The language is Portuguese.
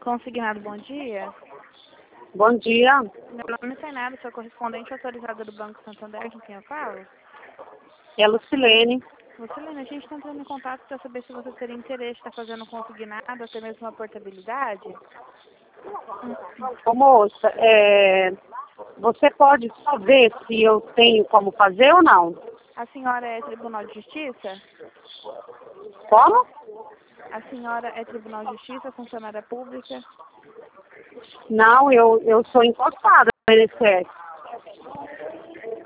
Consignado, bom dia. Bom dia. Meu nome é Tainara, sou correspondente autorizada do Banco Santander, com quem eu falo. É Lucilene. Lucilene, a gente está entrando em contato para saber se você teria interesse em estar fazendo um consignado, até mesmo uma portabilidade. Ô moça, você pode só ver se eu tenho como fazer ou não? A senhora é Tribunal de Justiça? Como? A senhora é Tribunal de Justiça, funcionária pública? Não, eu sou encostada no INSS.